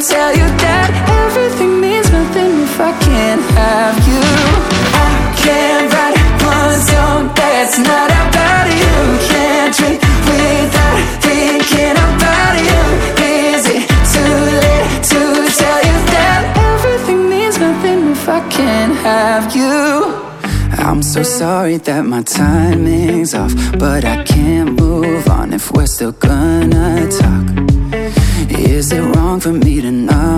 tell you that everything means nothing if I can't have you. I can't write one song that's not about you. Can't drink without thinking about you. Is it too late to tell you that everything means nothing if I can't have you? I'm so sorry that my timing's off, but I can't move on if we're still gonna talk. Is it wrong for me to not